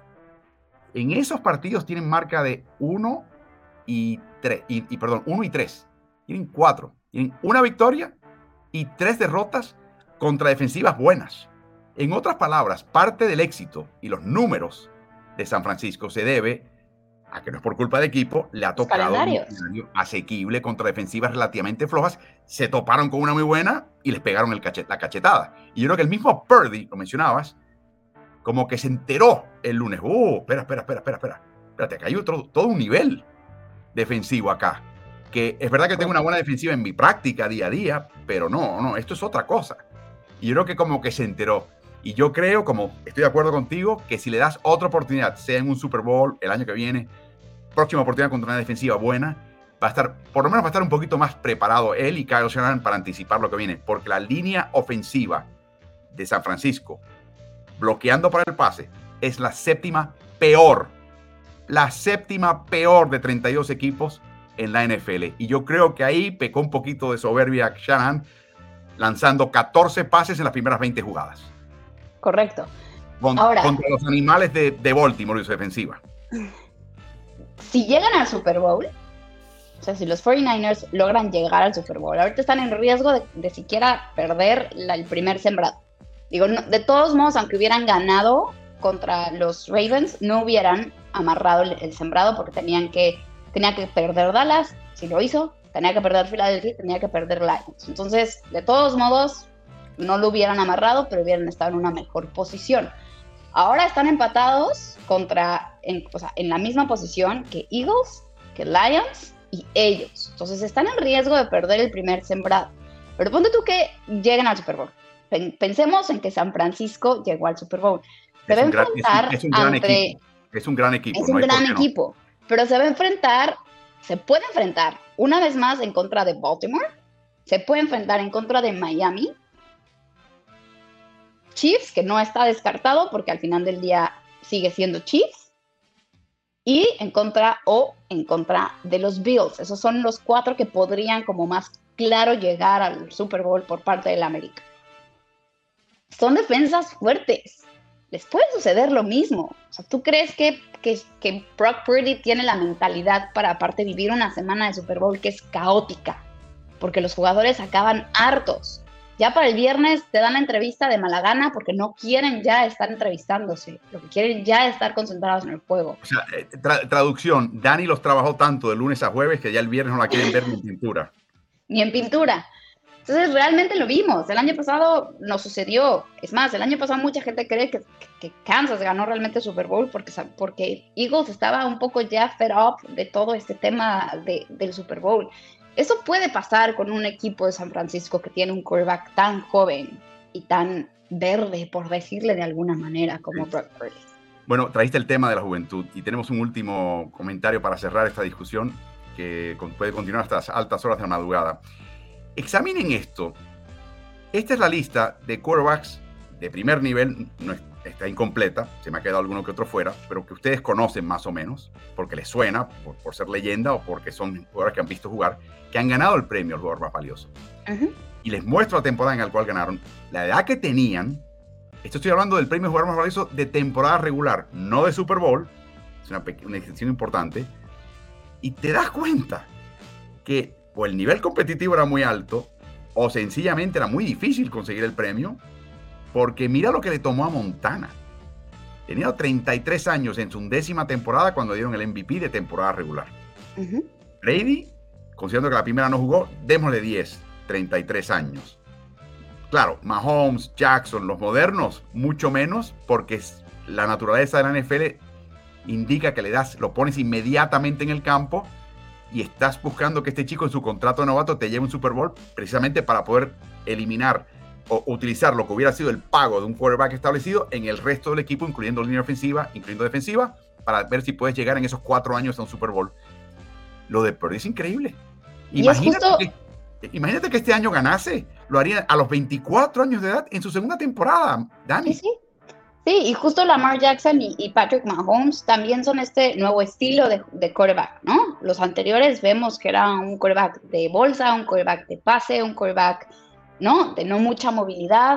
En esos partidos tienen marca de uno y tres, y, y perdón, uno y tres. Tienen cuatro. Tienen una victoria y tres derrotas contra defensivas buenas. En otras palabras, parte del éxito y los números de San Francisco se debe a que no es por culpa de equipo, le ha tocado un escenario asequible contra defensivas relativamente flojas. Se toparon con una muy buena y les pegaron el cachet, la cachetada. Y yo creo que el mismo Purdy, lo mencionabas, como que se enteró el lunes. ¡Oh, espera, espera, espera, espera, espera! Espérate, acá hay otro, todo un nivel defensivo acá. Que es verdad que tengo una buena defensiva en mi práctica día a día, pero no, no, esto es otra cosa. Y yo creo que como que se enteró. Y yo creo, como estoy de acuerdo contigo, que si le das otra oportunidad, sea en un Super Bowl el año que viene, próxima oportunidad contra una defensiva buena, va a estar, por lo menos va a estar un poquito más preparado él y Kyle Shanahan para anticipar lo que viene, porque la línea ofensiva de San Francisco, bloqueando para el pase, es la séptima peor, la séptima peor de treinta y dos equipos en la N F L. Y yo creo que ahí pecó un poquito de soberbia Shanahan, lanzando catorce pases en las primeras veinte jugadas. Correcto. Con, Ahora, contra los animales de, de Baltimore y su defensiva. Si llegan al Super Bowl, o sea, si los cuarenta y nueve ers logran llegar al Super Bowl, ahorita están en riesgo de, de siquiera perder la, el primer sembrado. Digo, no, de todos modos, aunque hubieran ganado contra los Ravens, no hubieran amarrado el, el sembrado porque tenían que, tenía que perder Dallas, si lo hizo, tenía que perder Philadelphia, tenía que perder Lions. Entonces, de todos modos, no lo hubieran amarrado, pero hubieran estado en una mejor posición. Ahora están empatados contra, en, o sea, en la misma posición que Eagles, que Lions y ellos. Entonces están en riesgo de perder el primer sembrado. Pero ponte tú que lleguen al Super Bowl Pensemos en que San Francisco llegó al Super Bowl. Se es va a un gran, enfrentar es un, es un gran entre... equipo. Es un gran equipo. Es un no gran equipo, no. Pero se va a enfrentar, se puede enfrentar una vez más en contra de Baltimore, se puede enfrentar en contra de Miami, Chiefs, que no está descartado porque al final del día sigue siendo Chiefs, y en contra o en contra de los Bills. Esos son los cuatro que podrían como más claro llegar al Super Bowl por parte del América. Son defensas fuertes. Les puede suceder lo mismo. O sea, ¿tú crees que, que, que Brock Purdy tiene la mentalidad para aparte vivir una semana de Super Bowl que es caótica? Porque los jugadores acaban hartos. Ya para el viernes te dan la entrevista de mala gana porque no quieren ya estar entrevistándose. Lo que quieren ya es estar concentrados en el juego. O sea, tra traducción, Dani los trabajó tanto de lunes a jueves que ya el viernes no la quieren ver ni en pintura. Ni en pintura. Entonces realmente lo vimos. El año pasado nos sucedió. Es más, el año pasado mucha gente cree que, que Kansas ganó realmente el Super Bowl porque, porque Eagles estaba un poco ya fed up de todo este tema de, del Super Bowl. Eso puede pasar con un equipo de San Francisco que tiene un quarterback tan joven y tan verde, por decirle de alguna manera, como Brock Purdy. Bueno, trajiste el tema de la juventud y tenemos un último comentario para cerrar esta discusión que puede continuar hasta las altas horas de la madrugada. Examinen esto. Esta es la lista de quarterbacks de primer nivel. No está incompleta, se me ha quedado alguno que otro fuera, pero que ustedes conocen más o menos, porque les suena, por, por ser leyenda o porque son jugadores que han visto jugar, que han ganado el premio al jugador más valioso. Uh-huh. Y les muestro la temporada en la cual ganaron, la edad que tenían. Esto estoy hablando del premio al jugador más valioso de temporada regular, no de Super Bowl. Es una, una excepción importante. Y te das cuenta que o el nivel competitivo era muy alto, o sencillamente era muy difícil conseguir el premio, porque mira lo que le tomó a Montana. Tenía treinta y tres años en su undécima temporada cuando dieron el M V P de temporada regular. Uh-huh. Brady, considerando que la primera no jugó, démosle diez, treinta y tres años. Claro, Mahomes, Jackson, los modernos, mucho menos, porque la naturaleza de la N F L indica que le das, lo pones inmediatamente en el campo y estás buscando que este chico en su contrato de novato te lleve un Super Bowl precisamente para poder eliminar o utilizar lo que hubiera sido el pago de un quarterback establecido en el resto del equipo, incluyendo línea ofensiva, incluyendo defensiva, para ver si puedes llegar en esos cuatro años a un Super Bowl. Lo de Purdy es increíble. Imagínate, justo... que, imagínate que este año ganase. Lo haría a los veinticuatro años de edad en su segunda temporada, Dani. Sí, sí. Sí, y justo Lamar Jackson y, y Patrick Mahomes también son este nuevo estilo de, de quarterback, ¿no? Los anteriores vemos que era un quarterback de bolsa, un quarterback de pase, un quarterback, ¿no? De no mucha movilidad.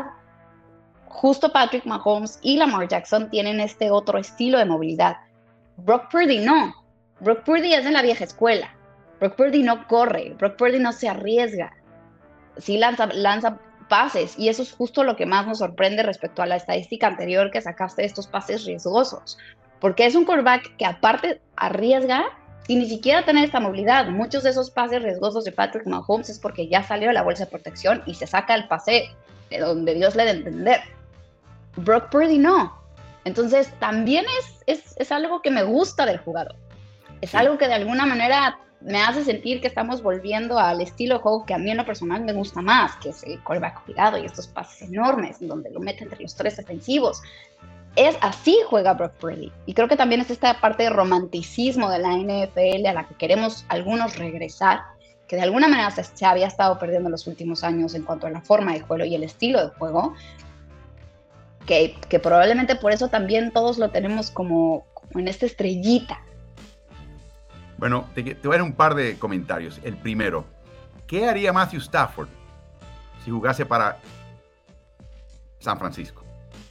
Justo Patrick Mahomes y Lamar Jackson tienen este otro estilo de movilidad. Brock Purdy no. Brock Purdy es de la vieja escuela. Brock Purdy no corre. Brock Purdy no se arriesga. Sí lanza, lanza pases, y eso es justo lo que más nos sorprende respecto a la estadística anterior que sacaste de estos pases riesgosos, porque es un quarterback que aparte arriesga sin ni siquiera tener esta movilidad. Muchos de esos pases riesgosos de Patrick Mahomes es porque ya salió de la bolsa de protección y se saca el pase de donde Dios le dé entender. Brock Purdy no. Entonces también es, es, es algo que me gusta del jugador. Es sí. algo que de alguna manera me hace sentir que estamos volviendo al estilo de juego que a mí en lo personal me gusta más, que es el quarterback cuidado y estos pases enormes donde lo mete entre los tres defensivos. Es así juega Brock Purdy. Y creo que también es esta parte de romanticismo de la N F L a la que queremos algunos regresar, que de alguna manera se, se había estado perdiendo en los últimos años en cuanto a la forma de juego y el estilo de juego, que, que probablemente por eso también todos lo tenemos como, como en esta estrellita. Bueno, te, te voy a dar un par de comentarios. El primero, ¿qué haría Matthew Stafford si jugase para San Francisco?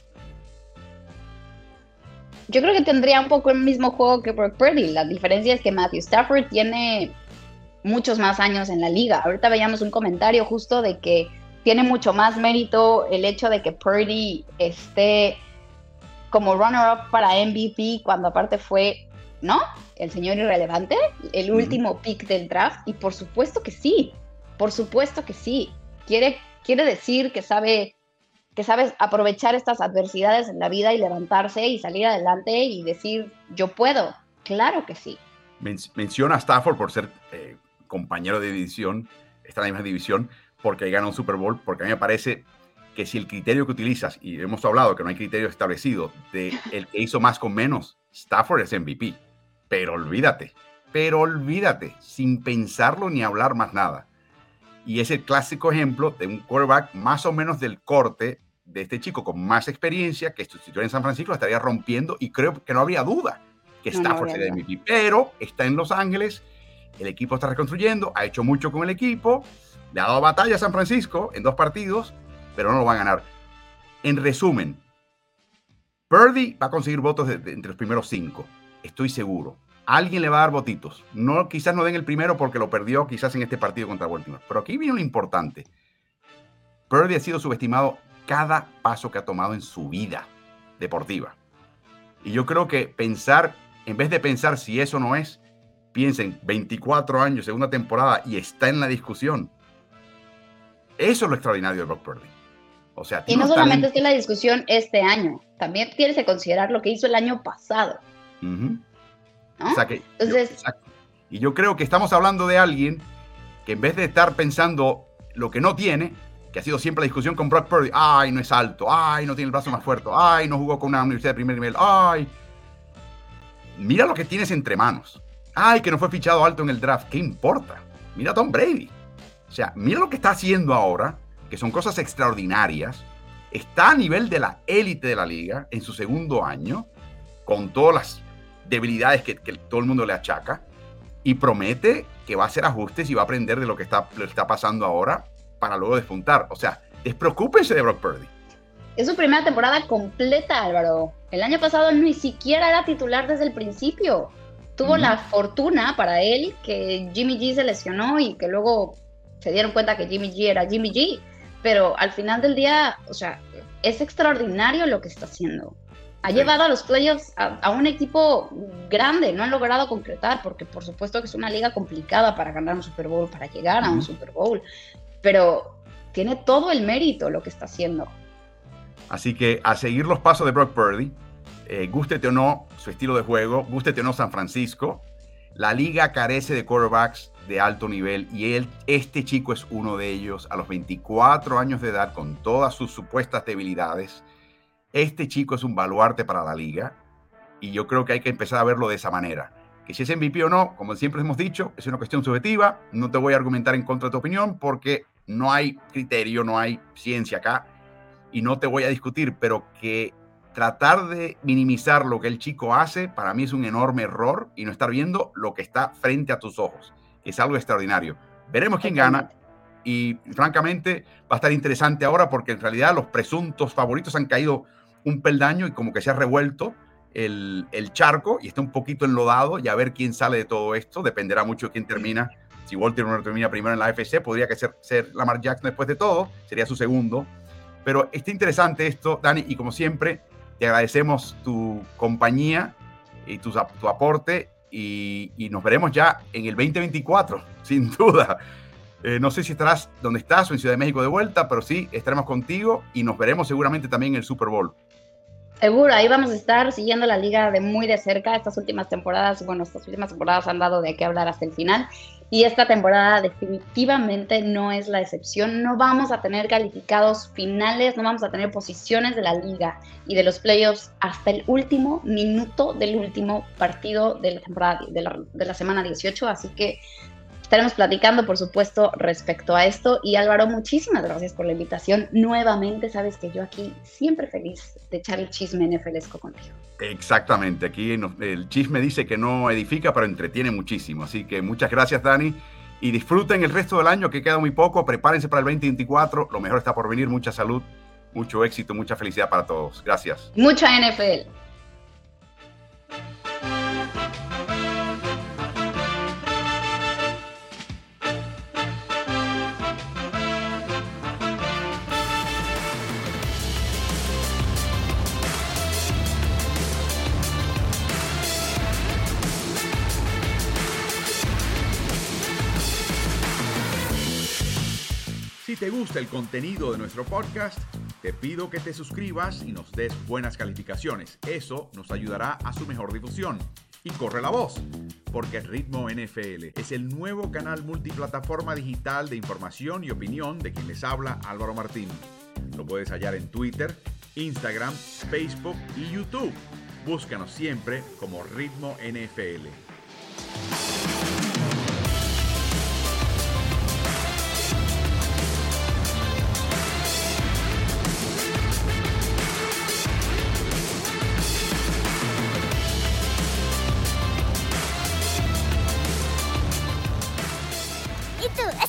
Yo creo que tendría un poco el mismo juego que Brock Purdy. La diferencia es que Matthew Stafford tiene muchos más años en la liga. Ahorita veíamos un comentario justo de que tiene mucho más mérito el hecho de que Purdy esté como runner-up para M V P cuando aparte fue, ¿no? El señor irrelevante, el último uh-huh. pick del draft, y por supuesto que sí, por supuesto que sí. Quiere, quiere decir que sabe, que sabe aprovechar estas adversidades en la vida y levantarse y salir adelante y decir, yo puedo. Claro que sí. Men- menciona a Stafford por ser eh, compañero de división, está en la misma división, porque gana un Super Bowl, porque a mí me parece que si el criterio que utilizas, y hemos hablado que no hay criterio establecido, de el que hizo más con menos, Stafford es M V P. Pero olvídate, pero olvídate, sin pensarlo ni hablar más nada. Y es el clásico ejemplo de un quarterback más o menos del corte de este chico con más experiencia, que si estuviera en San Francisco la estaría rompiendo, y creo que no habría duda que No, Stafford no sería habría M V P. Pero está en Los Ángeles, el equipo está reconstruyendo, ha hecho mucho con el equipo, le ha dado batalla a San Francisco en dos partidos, pero no lo va a ganar. En resumen, Purdy va a conseguir votos de, de, entre los primeros cinco, estoy seguro. Alguien le va a dar votitos. No, quizás no den el primero porque lo perdió quizás en este partido contra Baltimore. Pero aquí viene lo importante. Purdy ha sido subestimado cada paso que ha tomado en su vida deportiva. Y yo creo que pensar, en vez de pensar si eso no es, piensen veinticuatro años, segunda temporada, y está en la discusión. Eso es lo extraordinario de Brock Purdy. O sea, y no solamente está en la discusión este año, también tienes que considerar lo que hizo el año pasado. Uh-huh. ¿No? O sea que, Entonces, yo, exacto. Y yo creo que estamos hablando de alguien que en vez de estar pensando lo que no tiene, que ha sido siempre la discusión con Brock Purdy, ay, no es alto, ay, no tiene el brazo más fuerte, ay, no jugó con una universidad de primer nivel, ay, mira lo que tienes entre manos, ay, que no fue fichado alto en el draft, ¿qué importa? Mira a Tom Brady, o sea, mira lo que está haciendo ahora, que son cosas extraordinarias, está a nivel de la élite de la liga en su segundo año, con todas las debilidades que, que todo el mundo le achaca, y promete que va a hacer ajustes y va a aprender de lo que está, lo está pasando ahora para luego despuntar. O sea, despreocúpense de Brock Purdy. Es su primera temporada completa, Álvaro. El año pasado ni siquiera era titular desde el principio. Tuvo uh-huh. la fortuna para él que Jimmy G se lesionó y que luego se dieron cuenta que Jimmy G era Jimmy G. Pero al final del día, o sea, es extraordinario lo que está haciendo. Ha sí. llevado a los playoffs a, a un equipo grande, no han logrado concretar, porque por supuesto que es una liga complicada para ganar un Super Bowl, para llegar uh-huh. a un Super Bowl, pero tiene todo el mérito lo que está haciendo. Así que a seguir los pasos de Brock Purdy, eh, gústete o no su estilo de juego, gústete o no San Francisco, la liga carece de quarterbacks de alto nivel y él, este chico es uno de ellos. A los veinticuatro años de edad, con todas sus supuestas debilidades, este chico es un baluarte para la liga y yo creo que hay que empezar a verlo de esa manera. Que si es M V P o no, como siempre hemos dicho, es una cuestión subjetiva. No te voy a argumentar en contra de tu opinión porque no hay criterio, no hay ciencia acá y no te voy a discutir, pero que tratar de minimizar lo que el chico hace, para mí es un enorme error y no estar viendo lo que está frente a tus ojos, que es algo extraordinario. Veremos quién gana y francamente va a estar interesante ahora porque en realidad los presuntos favoritos han caído un peldaño y como que se ha revuelto el, el charco y está un poquito enlodado y a ver quién sale de todo esto. Dependerá mucho de quién termina. Si Baltimore termina primero en la A F C, podría que ser, ser Lamar Jackson después de todo, sería su segundo. Pero está interesante esto, Dani, y como siempre, te agradecemos tu compañía y tu, tu aporte y, y nos veremos ya en el veinte veinticuatro, sin duda. Eh, no sé si estarás donde estás o en Ciudad de México de vuelta, pero sí, estaremos contigo y nos veremos seguramente también en el Super Bowl. Seguro, ahí vamos a estar siguiendo la liga de muy de cerca. Estas últimas temporadas, bueno, estas últimas temporadas han dado de qué hablar hasta el final. Y esta temporada definitivamente no es la excepción. No vamos a tener calificados finales, no vamos a tener posiciones de la liga y de los playoffs hasta el último minuto del último partido de la temporada, de la, de la semana dieciocho. Así que estaremos platicando, por supuesto, respecto a esto. Y Álvaro, muchísimas gracias por la invitación. Nuevamente, sabes que yo aquí siempre feliz de echar el chisme N F L esco contigo. Exactamente, aquí el chisme dice que no edifica, pero entretiene muchísimo. Así que muchas gracias, Dani. Y disfruten el resto del año, que queda muy poco. Prepárense para el veinte veinticuatro. Lo mejor está por venir. Mucha salud, mucho éxito, mucha felicidad para todos. Gracias. Mucha N F L. Si te gusta el contenido de nuestro podcast, te pido que te suscribas y nos des buenas calificaciones. Eso nos ayudará a su mejor difusión. Y corre la voz, porque Ritmo N F L es el nuevo canal multiplataforma digital de información y opinión de quien les habla Álvaro Martín. Lo puedes hallar en Twitter, Instagram, Facebook y YouTube. Búscanos siempre como Ritmo N F L. ¿Y tú